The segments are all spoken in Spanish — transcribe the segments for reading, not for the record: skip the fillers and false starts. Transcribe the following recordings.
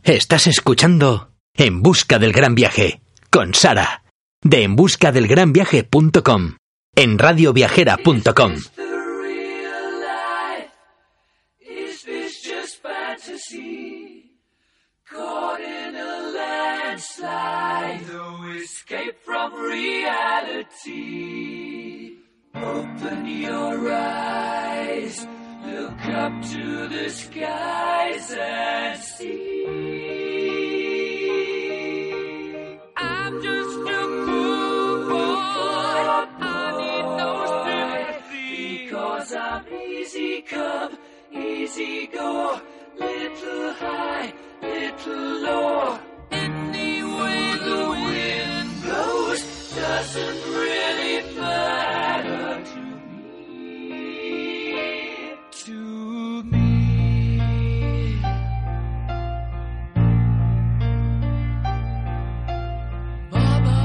Estás escuchando En Busca del Gran Viaje, con Sara, de enbuscadelgranviaje.com, en radioviajera.com. Caught in a landslide, no escape from reality. Open your eyes, look up to the skies and see. I'm just a poor boy, I need no sympathy, because I'm easy come, easy go, little high, little low. Any way the wind blows doesn't really matter to me. To me. Mama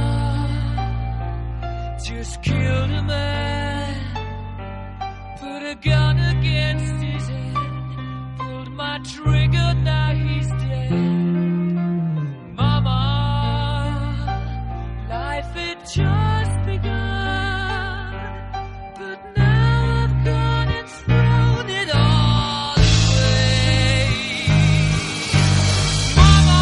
just killed a man, put a gun against his head, pulled my trigger, now he's dead. Mama, life had just begun, but now I've gone and thrown it all away. Mama,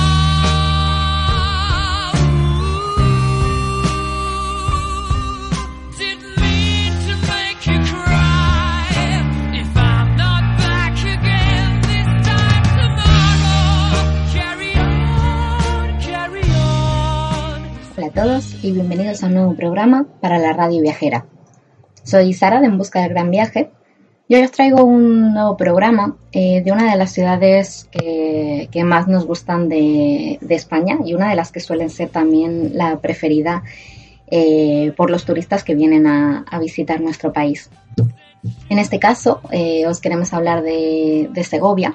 didn't mean to make you cry. If I'm not back again this time tomorrow, carry on, carry on. Hola a todos y bienvenidos a un nuevo programa para la Radio Viajera. Soy Sara de En Busca del Gran Viaje y hoy os traigo un nuevo programa de una de las ciudades que más nos gustan de España y una de las que suelen ser también la preferida por los turistas que vienen a visitar nuestro país. En este caso os queremos hablar de Segovia.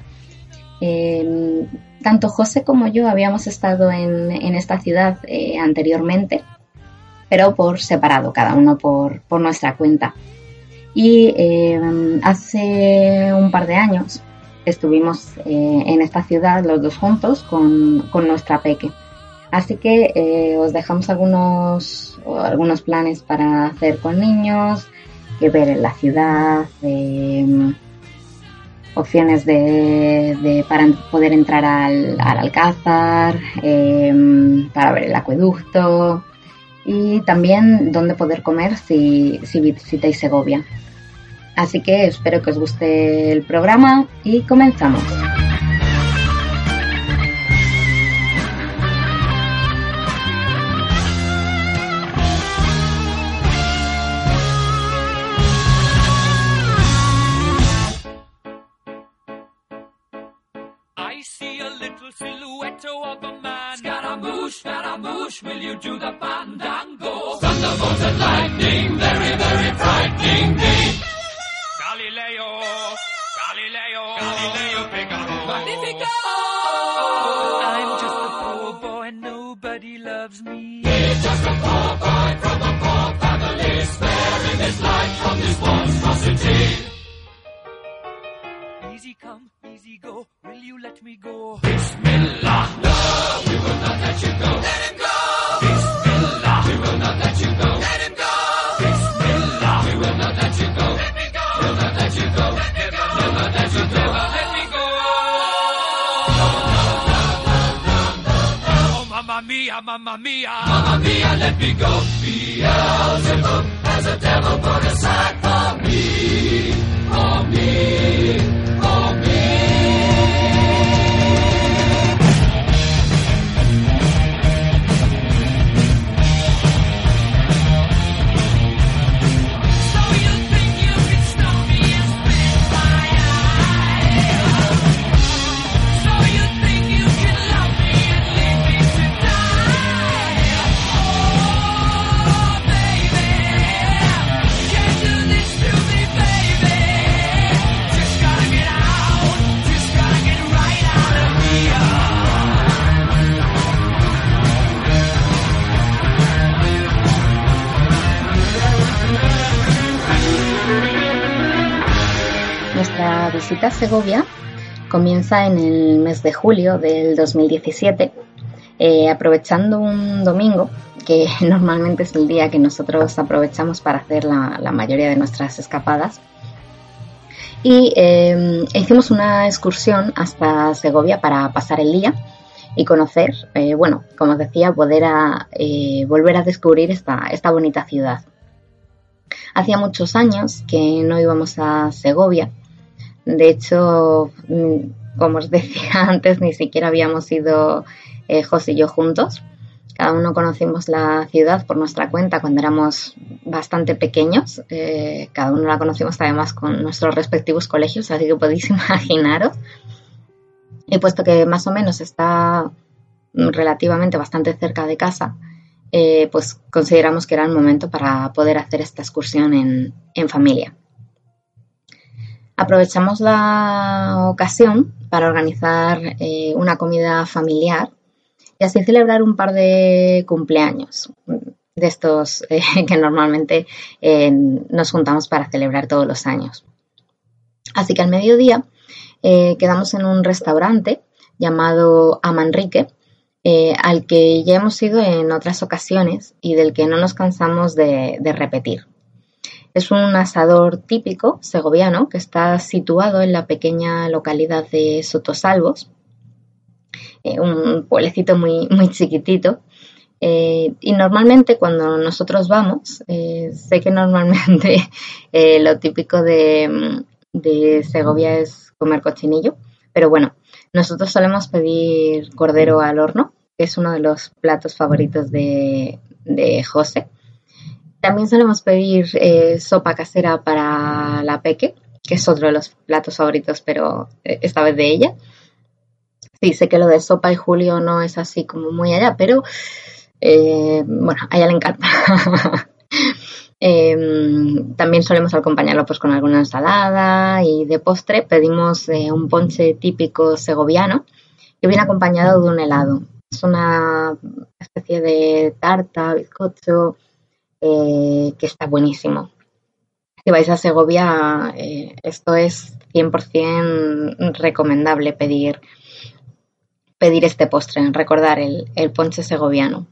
Tanto José como yo habíamos estado en esta ciudad anteriormente, pero por separado, cada uno por nuestra cuenta. Y hace un par de años estuvimos en esta ciudad los dos juntos con nuestra peque. Así que os dejamos algunos planes para hacer con niños, que ver en la ciudad, opciones para poder entrar al Alcázar, para ver el acueducto y también dónde poder comer si visitáis Segovia. Así que espero que os guste el programa y comenzamos. I see a little silhouette of a man. Scaramouche, will you do the fandango? Thunderbolt and lightning, very, very frightening me. Galileo, Figaro. Magnifico! I'm just a poor boy, nobody loves me. He's just a poor boy from a poor family, sparing his life from this monstrosity. Easy come, easy go, will you let me go? Bismillah, no, we will not let you go. Let him go! Bismillah, we will not let you go. Let him go! Bismillah, we will not let you go. Let me go! We'll not let you go. Let me go! We'll not let you go. Let me go! Oh, mamma mia, mamma mia. Mamma mia, let me go. Beelzebub has a devil put aside for me. For me. For me. So you think you can stop me and spit my eye? So you think you can love me and leave me to die? Oh, baby, can't do this to me, baby. Just gotta get out, just gotta get right out of here. Nuestra visita a Segovia comienza en el mes de julio del 2017, aprovechando un domingo, que normalmente es el día que nosotros aprovechamos para hacer la mayoría de nuestras escapadas. Y hicimos una excursión hasta Segovia para pasar el día y conocer, como os decía, poder volver a descubrir esta bonita ciudad. Hacía muchos años que no íbamos a Segovia. De hecho, como os decía antes, ni siquiera habíamos ido José y yo juntos. Cada uno conocimos la ciudad por nuestra cuenta cuando éramos bastante pequeños. Cada uno la conocimos además con nuestros respectivos colegios, así que podéis imaginaros. Y puesto que más o menos está relativamente bastante cerca de casa, pues consideramos que era el momento para poder hacer esta excursión en familia. Aprovechamos la ocasión para organizar una comida familiar y así celebrar un par de cumpleaños de estos que normalmente nos juntamos para celebrar todos los años. Así que al mediodía quedamos en un restaurante llamado Amanrique, al que ya hemos ido en otras ocasiones y del que no nos cansamos de repetir. Es un asador típico segoviano que está situado en la pequeña localidad de Sotosalvos, un pueblecito muy, muy chiquitito. Y normalmente cuando nosotros vamos, sé que normalmente lo típico de Segovia es comer cochinillo, pero bueno, nosotros solemos pedir cordero al horno, que es uno de los platos favoritos de José. También solemos pedir sopa casera para la peque, que es otro de los platos favoritos, pero esta vez de ella. Sí, sé que lo de sopa y Julio no es así como muy allá, pero a ella le encanta. También solemos acompañarlo pues con alguna ensalada y de postre pedimos un ponche típico segoviano que viene acompañado de un helado. Es una especie de tarta, bizcocho, que está buenísimo. Si vais a Segovia, esto es 100% recomendable pedir este postre, recordar el ponche segoviano.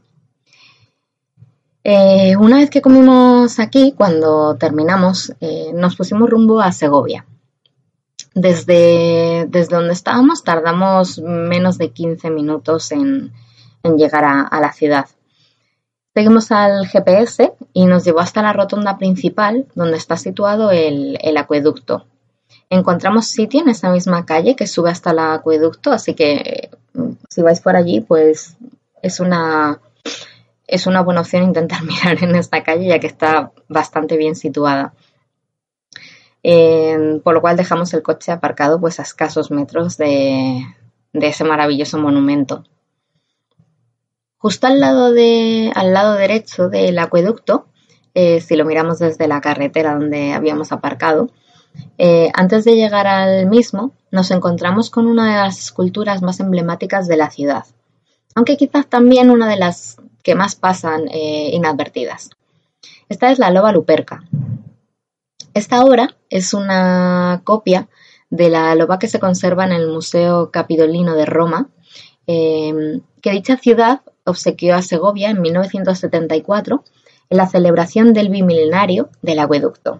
Una vez que comimos aquí, cuando terminamos, nos pusimos rumbo a Segovia. Desde donde estábamos tardamos menos de 15 minutos en llegar a la ciudad. Seguimos al GPS y nos llevó hasta la rotonda principal, donde está situado el acueducto. Encontramos sitio en esa misma calle que sube hasta el acueducto, así que si vais por allí, pues es una buena opción intentar mirar en esta calle, ya que está bastante bien situada. Por lo cual dejamos el coche aparcado pues a escasos metros de ese maravilloso monumento. Justo al lado derecho del acueducto, si lo miramos desde la carretera donde habíamos aparcado, antes de llegar al mismo, nos encontramos con una de las esculturas más emblemáticas de la ciudad, aunque quizás también una de las que más pasan inadvertidas. Esta es la loba Luperca. Esta obra es una copia de la loba que se conserva en el Museo Capitolino de Roma, que dicha ciudad obsequió a Segovia en 1974 en la celebración del bimilenario del acueducto.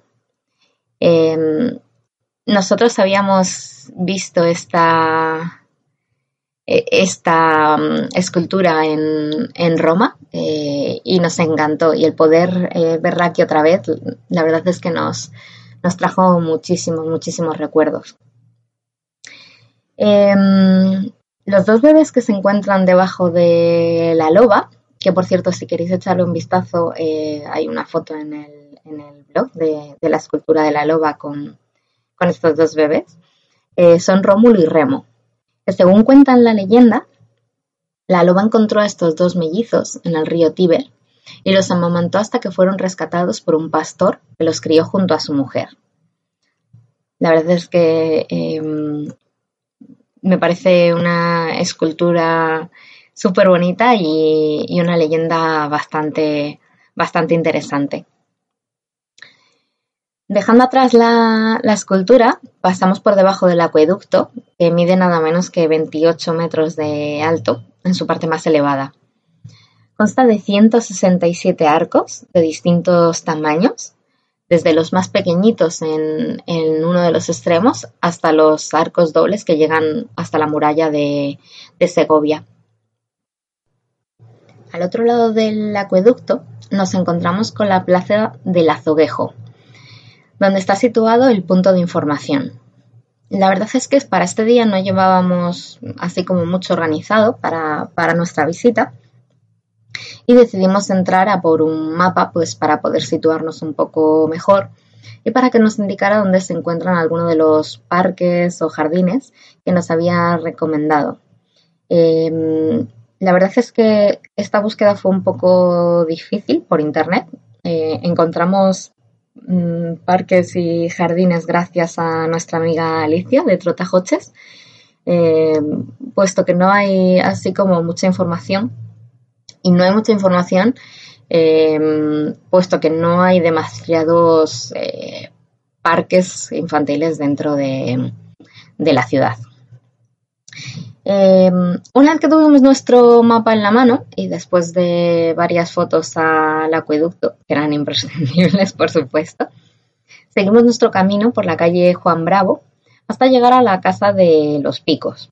Nosotros habíamos visto esta escultura en Roma y nos encantó, y el poder verla aquí otra vez, la verdad es que nos trajo muchísimos recuerdos. Los dos bebés que se encuentran debajo de la loba, que por cierto, si queréis echarle un vistazo, hay una foto en el blog de la escultura de la loba con estos dos bebés, son Rómulo y Remo, que según cuentan la leyenda, la loba encontró a estos dos mellizos en el río Tíber y los amamantó hasta que fueron rescatados por un pastor que los crió junto a su mujer. La verdad es que me parece una escultura súper bonita y una leyenda bastante interesante. Dejando atrás la escultura, pasamos por debajo del acueducto, que mide nada menos que 28 metros de alto en su parte más elevada. Consta de 167 arcos de distintos tamaños, desde los más pequeñitos en uno de los extremos hasta los arcos dobles que llegan hasta la muralla de Segovia. Al otro lado del acueducto nos encontramos con la plaza del Azoguejo, donde está situado el punto de información. La verdad es que para este día no llevábamos así como mucho organizado para nuestra visita y decidimos entrar a por un mapa pues para poder situarnos un poco mejor y para que nos indicara dónde se encuentran algunos de los parques o jardines que nos había recomendado. La verdad es que esta búsqueda fue un poco difícil por internet. Encontramos parques y jardines gracias a nuestra amiga Alicia de Trotajoches, puesto que no hay así como mucha información, y no hay mucha información puesto que no hay demasiados parques infantiles dentro de la ciudad. Una vez que tuvimos nuestro mapa en la mano y después de varias fotos al acueducto, que eran imprescindibles por supuesto, seguimos nuestro camino por la calle Juan Bravo hasta llegar a la Casa de los Picos.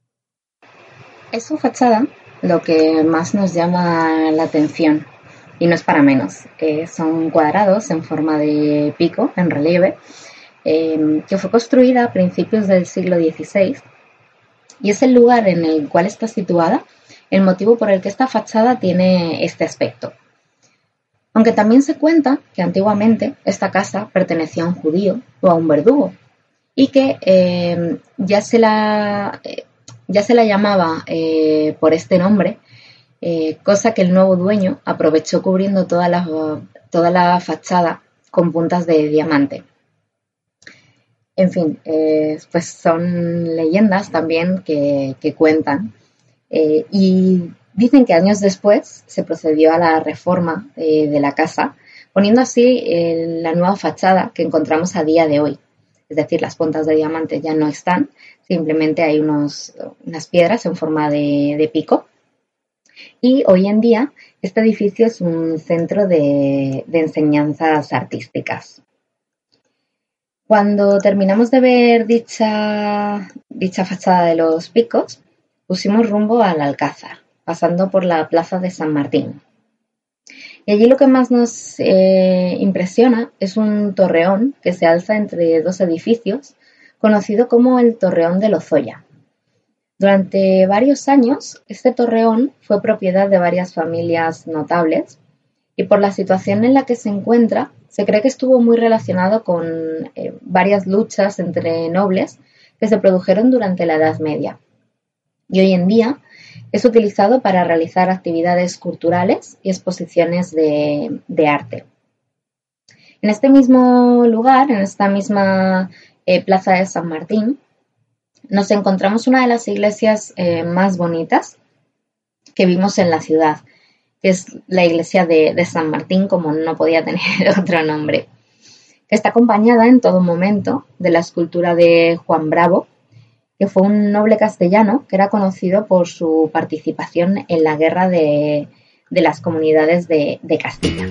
Es su fachada lo que más nos llama la atención y no es para menos. Son cuadrados en forma de pico en relieve que fue construida a principios del siglo XVI. Y es el lugar en el cual está situada el motivo por el que esta fachada tiene este aspecto. Aunque también se cuenta que antiguamente esta casa pertenecía a un judío o a un verdugo y que ya se la llamaba por este nombre, cosa que el nuevo dueño aprovechó cubriendo toda la fachada con puntas de diamante. En fin, pues son leyendas también que cuentan y dicen que años después se procedió a la reforma de la casa, poniendo así la nueva fachada que encontramos a día de hoy. Es decir, las puntas de diamante ya no están, simplemente hay unas piedras en forma de pico. Y hoy en día este edificio es un centro de enseñanzas artísticas. Cuando terminamos de ver dicha fachada de los Picos, pusimos rumbo al Alcázar, pasando por la plaza de San Martín. Y allí lo que más nos impresiona es un torreón que se alza entre dos edificios, conocido como el Torreón de Lozoya. Durante varios años, este torreón fue propiedad de varias familias notables y por la situación en la que se encuentra, se cree que estuvo muy relacionado con varias luchas entre nobles que se produjeron durante la Edad Media. Y hoy en día es utilizado para realizar actividades culturales y exposiciones de arte. En este mismo lugar, en esta misma plaza de San Martín, nos encontramos una de las iglesias más bonitas que vimos en la ciudad, que es la iglesia de San Martín, como no podía tener otro nombre, que está acompañada en todo momento de la escultura de Juan Bravo, que fue un noble castellano que era conocido por su participación en la guerra de las comunidades de Castilla.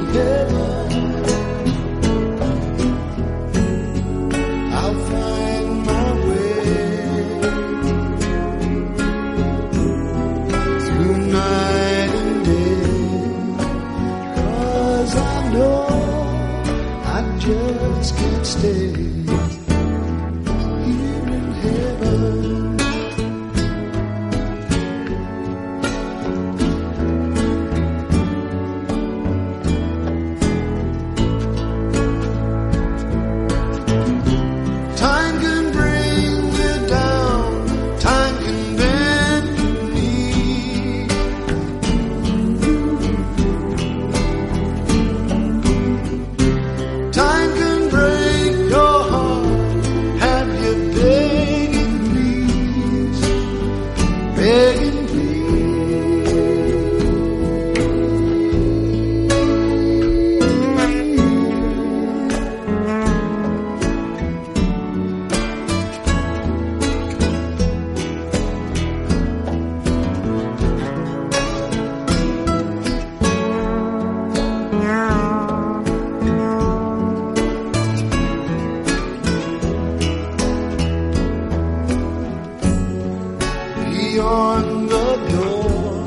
heaven, I'll find my way through night and day, 'cause I know I just can't stay here in heaven. Time can bring you down, time can bend your knee. Time can break your heart, have you begging please, begging beyond the door.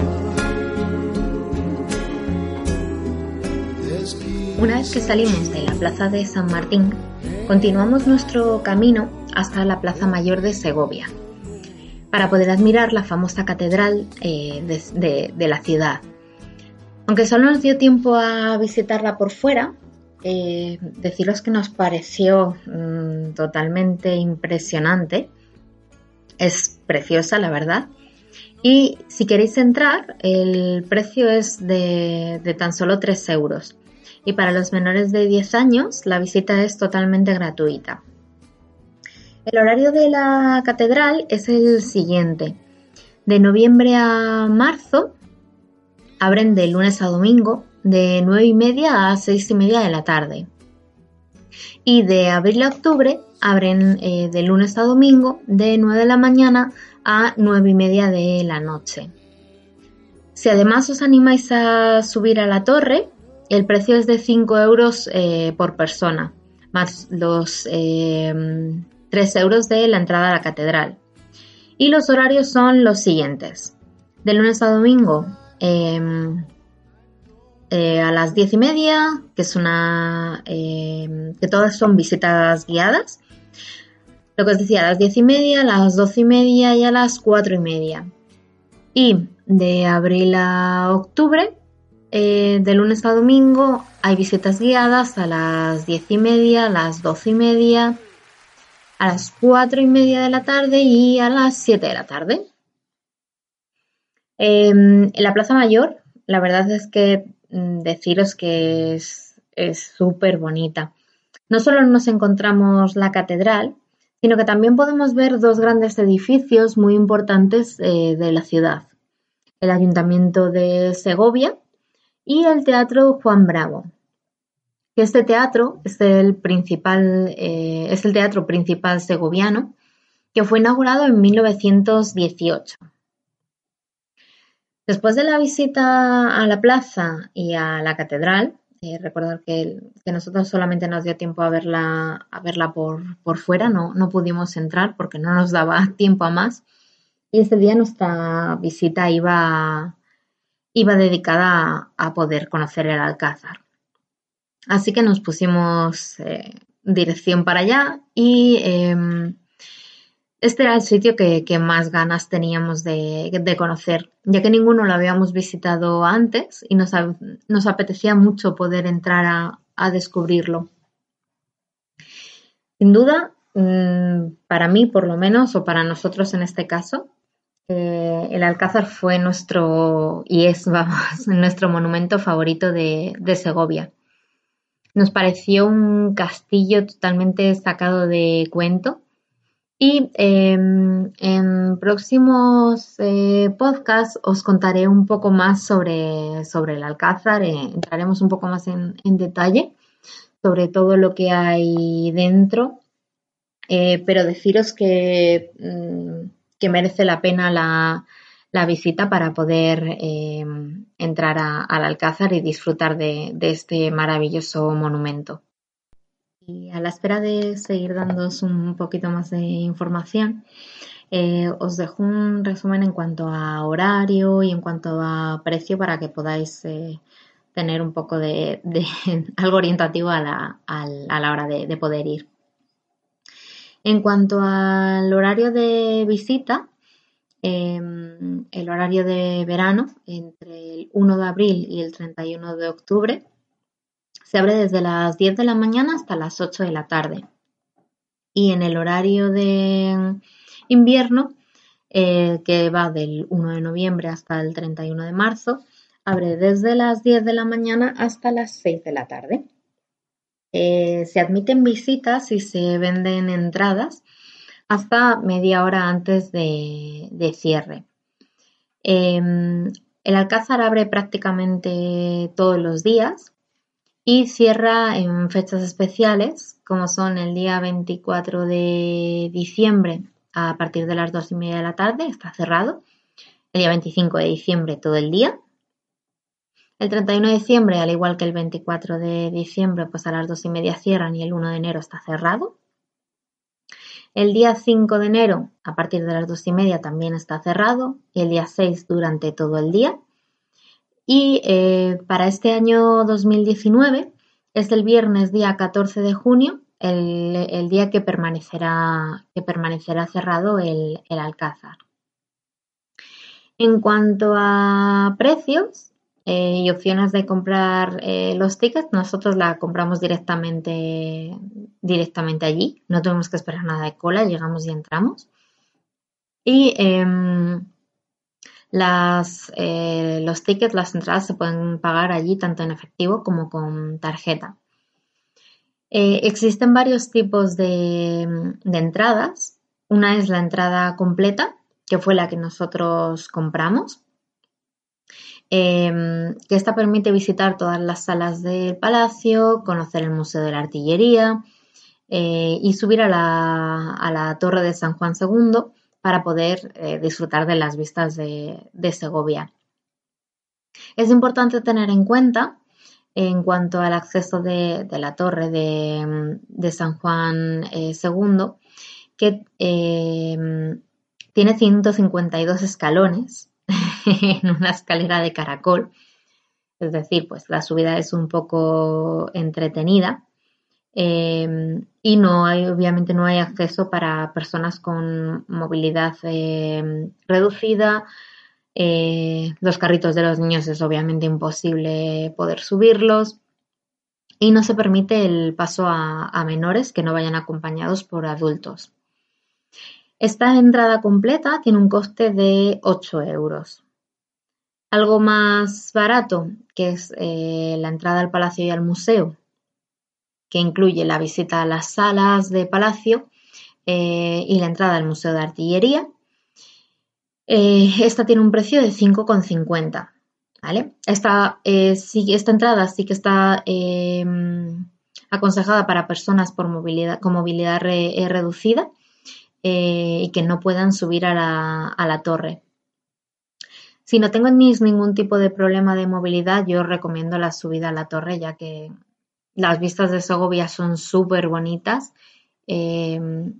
There's peace. Una vez que salimos de la plaza de San Martín, continuamos nuestro camino hasta la Plaza Mayor de Segovia, para poder admirar la famosa catedral de la ciudad. Aunque solo nos dio tiempo a visitarla por fuera, deciros que nos pareció totalmente impresionante. Es preciosa, la verdad. Y si queréis entrar, el precio es de tan solo 3 euros. Y para los menores de 10 años, la visita es totalmente gratuita. El horario de la catedral es el siguiente. De noviembre a marzo, abren de lunes a domingo, de 9:30 a 6:30 de la tarde. Y de abril a octubre, abren de lunes a domingo, de 9 de la mañana a 9:30 de la noche. Si además os animáis a subir a la torre, el precio es de 5 euros por persona, más los 3 euros de la entrada a la catedral. Y los horarios son los siguientes. De lunes a domingo a las 10:30, que es que todas son visitas guiadas. Lo que os decía, a las 10:30, a las 12:30 y a las 4:30. Y de abril a octubre, de lunes a domingo, hay visitas guiadas a las 10:30, a las 12:30, a las 4:30 de la tarde y a las 7 de la tarde. En la Plaza Mayor, la verdad es que deciros que es súper bonita. No solo nos encontramos la catedral, sino que también podemos ver 2 grandes edificios muy importantes de la ciudad. El Ayuntamiento de Segovia y el Teatro Juan Bravo. Este teatro es el teatro principal segoviano, que fue inaugurado en 1918. Después de la visita a la plaza y a la catedral, recordar que nosotros solamente nos dio tiempo a verla por fuera, no pudimos entrar porque no nos daba tiempo a más. Y ese día nuestra visita iba dedicada a poder conocer el Alcázar. Así que nos pusimos dirección para allá y este era el sitio que más ganas teníamos de conocer, ya que ninguno lo habíamos visitado antes y nos apetecía mucho poder entrar a descubrirlo. Sin duda, para mí por lo menos, o para nosotros en este caso, el Alcázar fue nuestro monumento favorito de Segovia. Nos pareció un castillo totalmente sacado de cuento. Y en próximos podcasts os contaré un poco más sobre el Alcázar, entraremos un poco más en detalle sobre todo lo que hay dentro, pero deciros que merece la pena la visita para poder entrar entrar al Alcázar y disfrutar de este maravilloso monumento. Y a la espera de seguir dándoos un poquito más de información, os dejo un resumen en cuanto a horario y en cuanto a precio para que podáis tener un poco de algo orientativo a la hora de poder ir. En cuanto al horario de visita, el horario de verano, entre el 1 de abril y el 31 de octubre, se abre desde las 10 de la mañana hasta las 8 de la tarde. Y en el horario de invierno, que va del 1 de noviembre hasta el 31 de marzo, abre desde las 10 de la mañana hasta las 6 de la tarde. Se admiten visitas y se venden entradas hasta media hora antes de cierre. El Alcázar abre prácticamente todos los días y cierra en fechas especiales, como son el día 24 de diciembre a partir de las 2:30 de la tarde, está cerrado. El día 25 de diciembre todo el día. El 31 de diciembre, al igual que el 24 de diciembre, pues a las 2:30 cierran y el 1 de enero está cerrado. El día 5 de enero, a partir de las 2:30, también está cerrado. Y el día 6 durante todo el día. Y para este año 2019 es el viernes día 14 de junio el día que permanecerá cerrado el Alcázar. En cuanto a precios y opciones de comprar los tickets, nosotros la compramos directamente allí. No tuvimos que esperar nada de cola, llegamos y entramos. Y los tickets, las entradas se pueden pagar allí tanto en efectivo como con tarjeta. Existen varios tipos de entradas. Una es la entrada completa, que fue la que nosotros compramos, que esta permite visitar todas las salas del palacio, conocer el Museo de la Artillería y subir a la Torre de San Juan II para poder disfrutar de las vistas de Segovia. Es importante tener en cuenta, en cuanto al acceso de la Torre de San Juan II, que tiene 152 escalones en una escalera de caracol. Es decir, pues la subida es un poco entretenida. Y obviamente no hay acceso para personas con movilidad reducida. Los carritos de los niños es obviamente imposible poder subirlos y no se permite el paso a menores que no vayan acompañados por adultos. Esta entrada completa tiene un coste de 8 euros. Algo más barato, que es la entrada al palacio y al museo, que incluye la visita a las salas de palacio y la entrada al Museo de Artillería. Esta tiene un precio de 5,50, ¿vale? Esta entrada sí que está aconsejada para personas con movilidad reducida y que no puedan subir a la torre. Si no tenéis ningún tipo de problema de movilidad, yo os recomiendo la subida a la torre, ya que las vistas de Segovia son súper bonitas. Y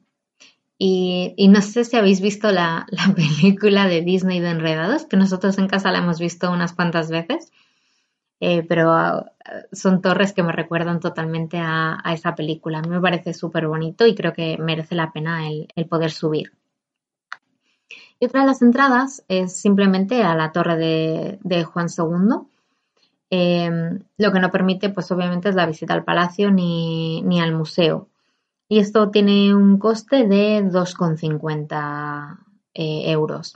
no sé si habéis visto la película de Disney de Enredados, que nosotros en casa la hemos visto unas cuantas veces, pero son torres que me recuerdan totalmente a esa película. A mí me parece súper bonito y creo que merece la pena el poder subir. Y otra de las entradas es simplemente a la torre de Juan II. Lo que no permite, pues obviamente, es la visita al palacio ni al museo. Y esto tiene un coste de 2,50 euros.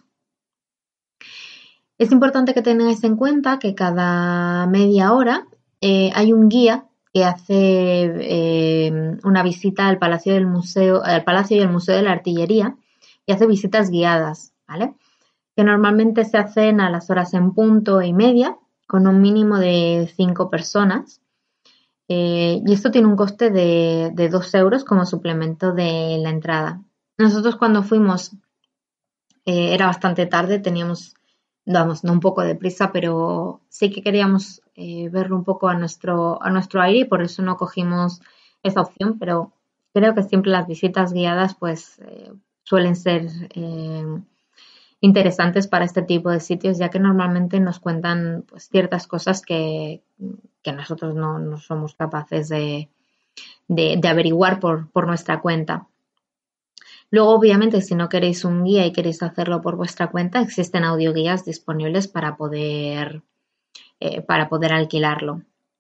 Es importante que tengáis en cuenta que cada media hora hay un guía que hace una visita al palacio y al Museo de la Artillería y hace visitas guiadas, ¿vale? Que normalmente se hacen a las horas en punto y media, con un mínimo de 5 personas. Y esto tiene un coste de 2 euros como suplemento de la entrada. Nosotros cuando fuimos era bastante tarde, teníamos vamos, no un poco deprisa, pero sí que queríamos verlo un poco a nuestro aire y por eso no cogimos esa opción, pero creo que siempre las visitas guiadas pues suelen ser interesantes para este tipo de sitios, ya que normalmente nos cuentan pues ciertas cosas que nosotros no somos capaces de averiguar por nuestra cuenta. Luego, obviamente, si no queréis un guía y queréis hacerlo por vuestra cuenta, existen audioguías disponibles para poder alquilarlo.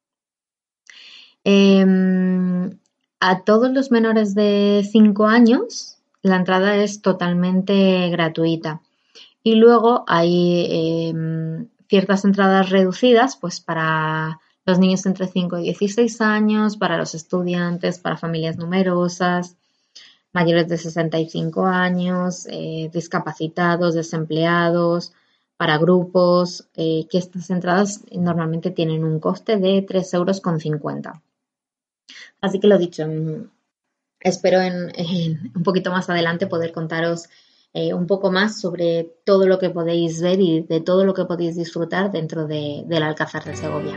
A todos los menores de 5 años, la entrada es totalmente gratuita. Y luego hay ciertas entradas reducidas, pues para los niños entre 5 y 16 años, para los estudiantes, para familias numerosas, mayores de 65 años, discapacitados, desempleados, para grupos, que estas entradas normalmente tienen un coste de 3,50 €. Así que lo dicho, espero un poquito más adelante poder contaros un poco más sobre todo lo que podéis ver y de todo lo que podéis disfrutar dentro del Alcázar de Segovia.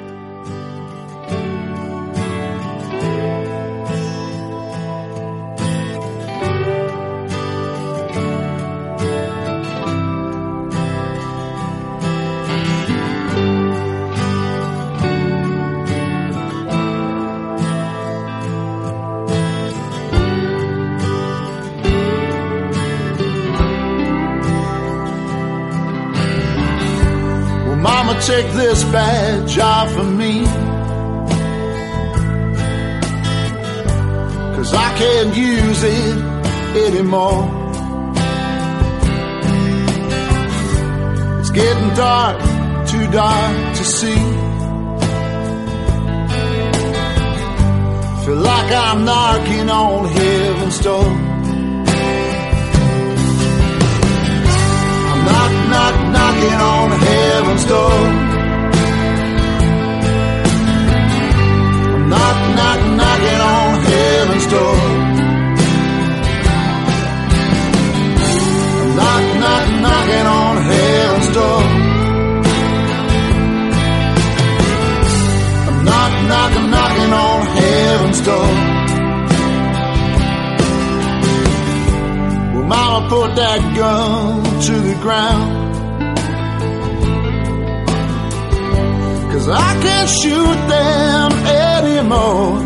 Mama, take this badge off of me, 'cause I can't use it anymore. It's getting dark, too dark to see. Feel like I'm knocking on heaven's door. Knocking on heaven's door. I'm knocking on heaven's door. I'm knocking on heaven's door. I'm knocking on heaven's door. Well, Mama, put that gun to the ground, 'cause I can't shoot them anymore.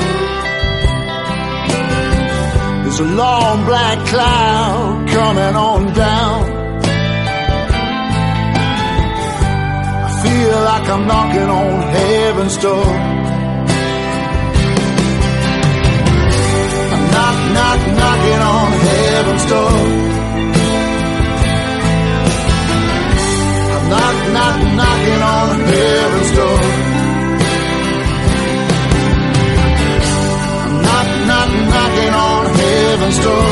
There's a long black cloud coming on down. I feel like I'm knocking on heaven's door. I'm knocking on heaven's door. I'm knocking on heaven's door. I'm knocking on heaven's door.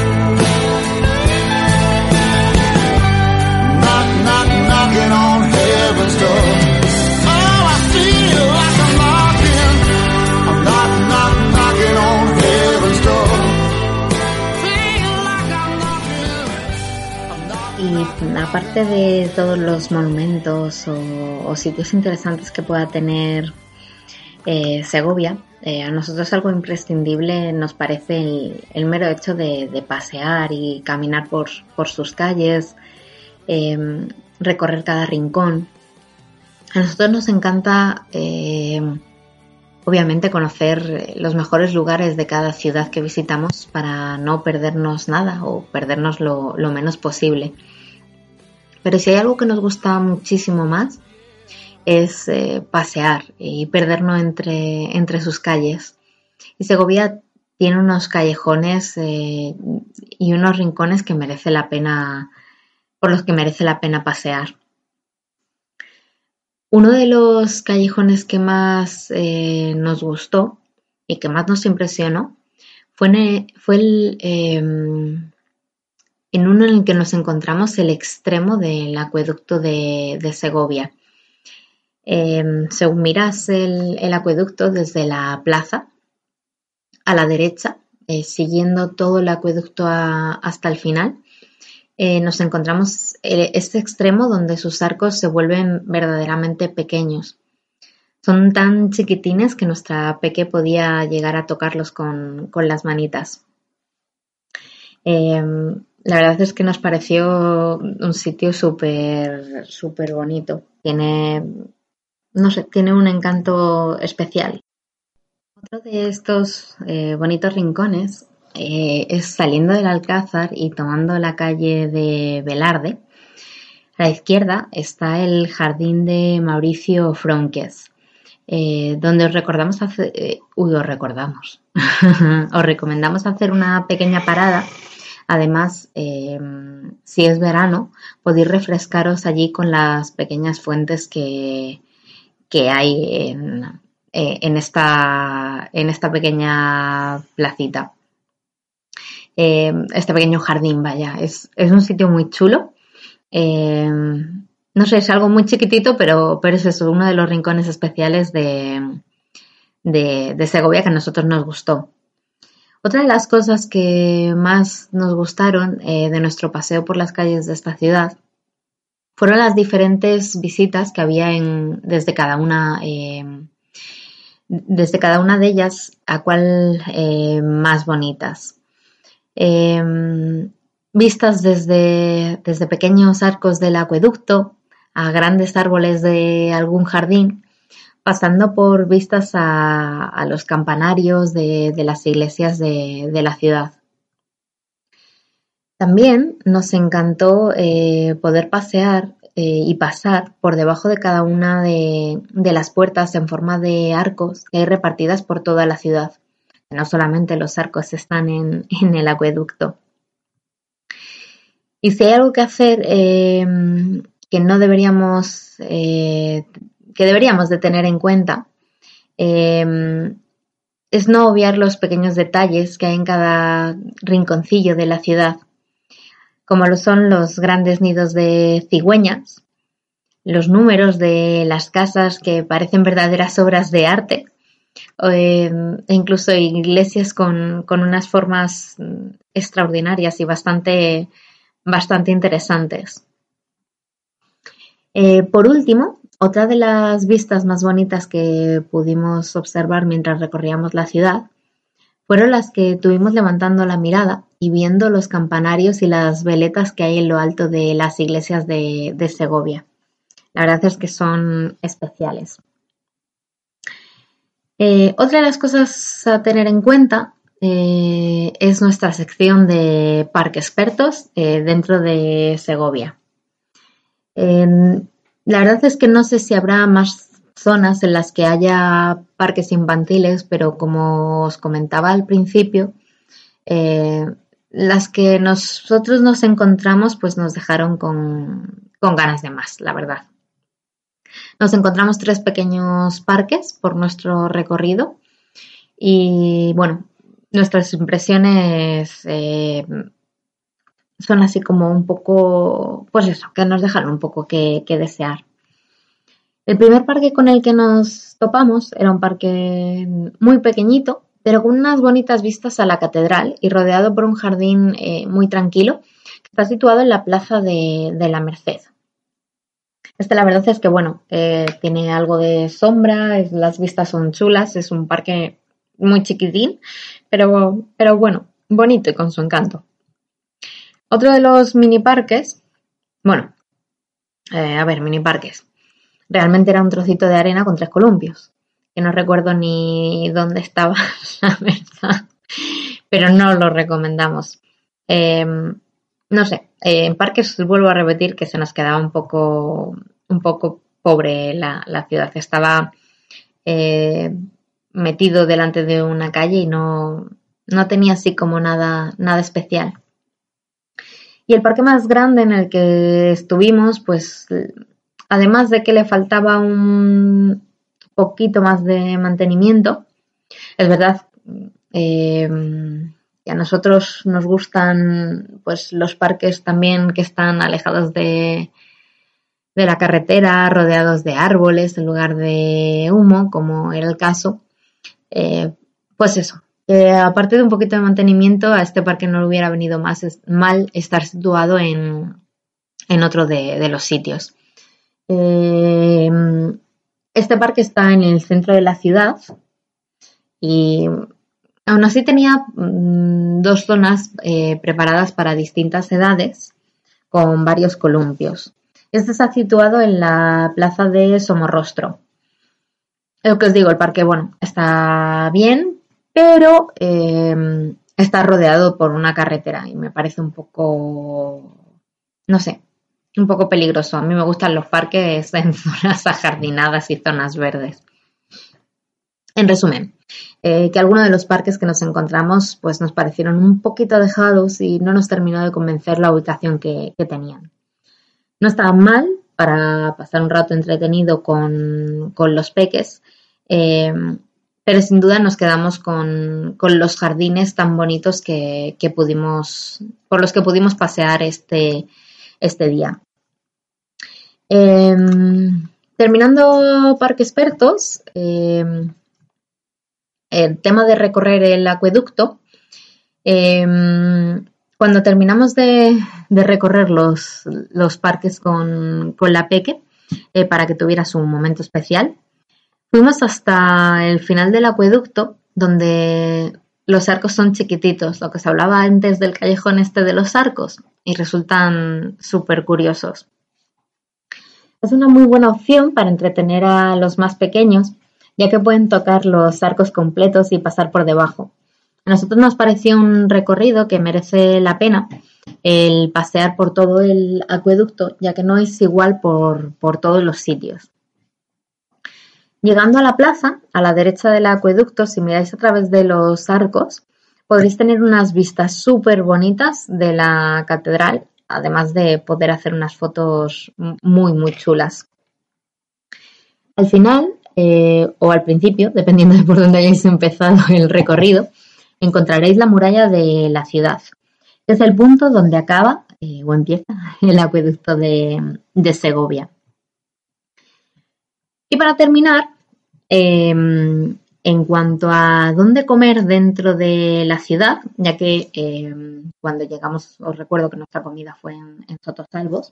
Knocking on heaven's door. Oh, I feel like I'm knocking on heaven's door. Feel like I'm knocking. Y aparte de todos los monumentos o sitios interesantes que pueda tener Segovia, a nosotros algo imprescindible nos parece el mero hecho de pasear y caminar por sus calles, recorrer cada rincón. A nosotros nos encanta, obviamente, conocer los mejores lugares de cada ciudad que visitamos para no perdernos nada o perdernos lo menos posible. Pero si hay algo que nos gusta muchísimo más es pasear y perdernos entre sus calles. Y Segovia tiene unos callejones y unos rincones que merece la pena, por los que merece la pena pasear. Uno de los callejones que más nos gustó y que más nos impresionó fue en uno en el que nos encontramos el extremo del acueducto de Segovia. Según miras el acueducto desde la plaza, a la derecha, siguiendo todo el acueducto hasta el final, nos encontramos este extremo donde sus arcos se vuelven verdaderamente pequeños. Son tan chiquitines que nuestra peque podía llegar a tocarlos con las manitas. La verdad es que nos pareció un sitio súper, súper bonito. Tiene un encanto especial. Otro de estos bonitos rincones es saliendo del Alcázar y tomando la calle de Velarde. A la izquierda está el jardín de Mauricio Fronques, donde os recomendamos hacer una pequeña parada. Además, si es verano, podéis refrescaros allí con las pequeñas fuentes que hay en esta pequeña placita. Este pequeño jardín, vaya, es un sitio muy chulo. No sé, es algo muy chiquitito, pero es eso, uno de los rincones especiales de Segovia que a nosotros nos gustó. Otra de las cosas que más nos gustaron de nuestro paseo por las calles de esta ciudad fueron las diferentes visitas que había desde cada una de ellas, a cual más bonitas. Vistas desde pequeños arcos del acueducto a grandes árboles de algún jardín, pasando por vistas a los campanarios de las iglesias de la ciudad. También nos encantó poder pasear y pasar por debajo de cada una de las puertas en forma de arcos que hay repartidas por toda la ciudad. No solamente los arcos están en el acueducto. Y si hay algo que hacer que deberíamos de tener en cuenta, es no obviar los pequeños detalles que hay en cada rinconcillo de la ciudad, como lo son los grandes nidos de cigüeñas, los números de las casas que parecen verdaderas obras de arte, e incluso iglesias con unas formas extraordinarias y bastante interesantes. Por último, otra de las vistas más bonitas que pudimos observar mientras recorríamos la ciudad fueron las que tuvimos levantando la mirada y viendo los campanarios y las veletas que hay en lo alto de las iglesias de Segovia. La verdad es que son especiales. Otra de las cosas a tener en cuenta es nuestra sección de Parque Expertos dentro de Segovia. La verdad es que no sé si habrá más zonas en las que haya parques infantiles, pero como os comentaba al principio, las que nosotros nos encontramos pues nos dejaron con ganas de más, la verdad. Nos encontramos 3 pequeños parques por nuestro recorrido y bueno, nuestras impresiones son así como un poco, pues eso, que nos dejaron un poco que desear. El primer parque con el que nos topamos era un parque muy pequeñito, pero con unas bonitas vistas a la catedral y rodeado por un jardín muy tranquilo que está situado en la plaza de la Merced. La verdad es que bueno, tiene algo de sombra, las vistas son chulas, es un parque muy chiquitín, pero bueno, bonito y con su encanto. Otro de los mini parques, mini parques. Realmente era un trocito de arena con 3 columpios, que no recuerdo ni dónde estaba, la verdad, pero no lo recomendamos. No sé, en parques vuelvo a repetir que se nos quedaba un poco pobre la ciudad. Estaba metido delante de una calle y no tenía así como nada especial. Y el parque más grande en el que estuvimos, pues además de que le faltaba un poquito más de mantenimiento, es verdad que a nosotros nos gustan pues los parques también que están alejados de la carretera, rodeados de árboles en lugar de humo, como era el caso. Pues eso, Aparte de un poquito de mantenimiento, a este parque no le hubiera venido mal estar situado en otro de los sitios. Este parque está en el centro de la ciudad y aún así tenía dos zonas preparadas para distintas edades con varios columpios. Este está situado en la plaza de Somorrostro. Lo que os digo, el parque, bueno, está bien, pero está rodeado por una carretera y me parece un poco, no sé, un poco peligroso. A mí me gustan los parques en zonas ajardinadas y zonas verdes. En resumen, que algunos de los parques que nos encontramos pues nos parecieron un poquito alejados y no nos terminó de convencer la ubicación que tenían. No estaban mal para pasar un rato entretenido con los peques, pero sin duda nos quedamos con los jardines tan bonitos por los que pudimos pasear este día. Terminando Parque Expertos, el tema de recorrer el acueducto, cuando terminamos de recorrer los parques con la peque, para que tuvieras un momento especial, fuimos hasta el final del acueducto, donde los arcos son chiquititos, lo que se hablaba antes del callejón este de los arcos, y resultan súper curiosos. Es una muy buena opción para entretener a los más pequeños, ya que pueden tocar los arcos completos y pasar por debajo. A nosotros nos pareció un recorrido que merece la pena el pasear por todo el acueducto, ya que no es igual por todos los sitios. Llegando a la plaza, a la derecha del acueducto, si miráis a través de los arcos, podréis tener unas vistas súper bonitas de la catedral, además de poder hacer unas fotos muy, muy chulas. Al final, o al principio, dependiendo de por dónde hayáis empezado el recorrido, encontraréis la muralla de la ciudad. Es el punto donde acaba o empieza el acueducto de Segovia. Y para terminar, en cuanto a dónde comer dentro de la ciudad, ya que cuando llegamos, os recuerdo que nuestra comida fue en Sotosalvos,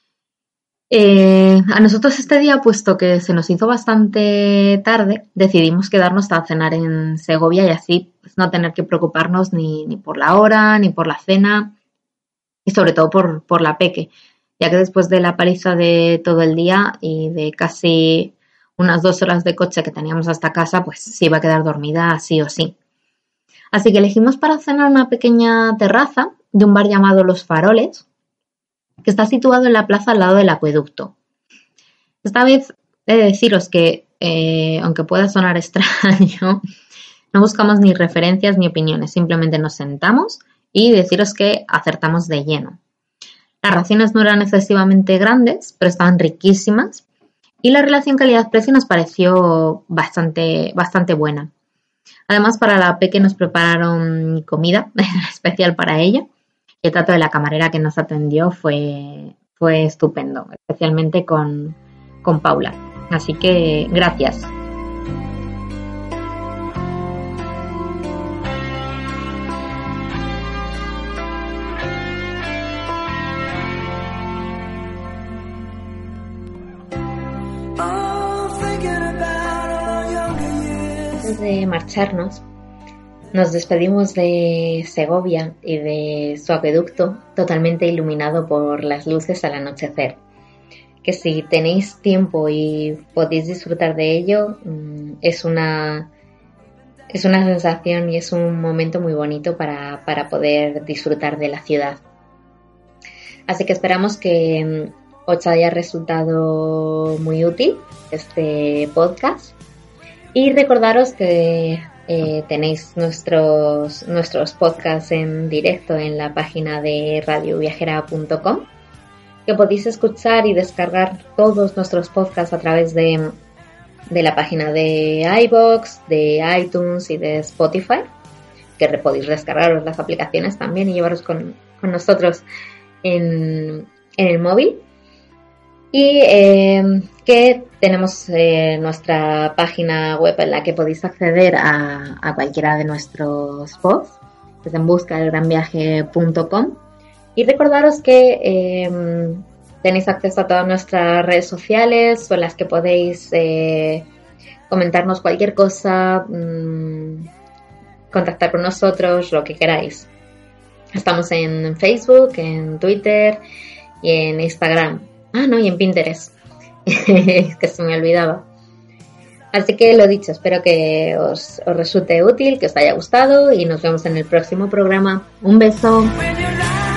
a nosotros este día, puesto que se nos hizo bastante tarde, decidimos quedarnos a cenar en Segovia y así pues, no tener que preocuparnos ni por la hora, ni por la cena y sobre todo por la peque, ya que después de la paliza de todo el día y de casi unas 2 horas de coche que teníamos hasta casa, pues se iba a quedar dormida sí o sí. Así que elegimos para cenar una pequeña terraza de un bar llamado Los Faroles, que está situado en la plaza al lado del acueducto. Esta vez he de deciros que, aunque pueda sonar extraño, no buscamos ni referencias ni opiniones, simplemente nos sentamos y deciros que acertamos de lleno. Las raciones no eran excesivamente grandes, pero estaban riquísimas y la relación calidad-precio nos pareció bastante buena. Además, para la peque nos prepararon comida especial para ella. El trato de la camarera que nos atendió fue estupendo, especialmente con Paula. Así que gracias. Antes de marcharnos, nos despedimos de Segovia y de su acueducto totalmente iluminado por las luces al anochecer. Que si tenéis tiempo y podéis disfrutar de ello, es una sensación y es un momento muy bonito para poder disfrutar de la ciudad. Así que esperamos que os haya resultado muy útil este podcast y recordaros que tenéis nuestros podcasts en directo en la página de radioviajera.com, que podéis escuchar y descargar todos nuestros podcasts a través de la página de iVoox, de iTunes y de Spotify, que podéis descargaros las aplicaciones también y llevaros con nosotros en el móvil. Y que tenemos nuestra página web en la que podéis acceder a cualquiera de nuestros posts, desde enbuscadelgranviaje.com. Y recordaros que tenéis acceso a todas nuestras redes sociales, en las que podéis comentarnos cualquier cosa, contactar con nosotros, lo que queráis. Estamos en Facebook, en Twitter y en Instagram. Y en Pinterest. Que se me olvidaba. Así que lo dicho, espero que os resulte útil, que os haya gustado y nos vemos en el próximo programa. Un beso. When you're lying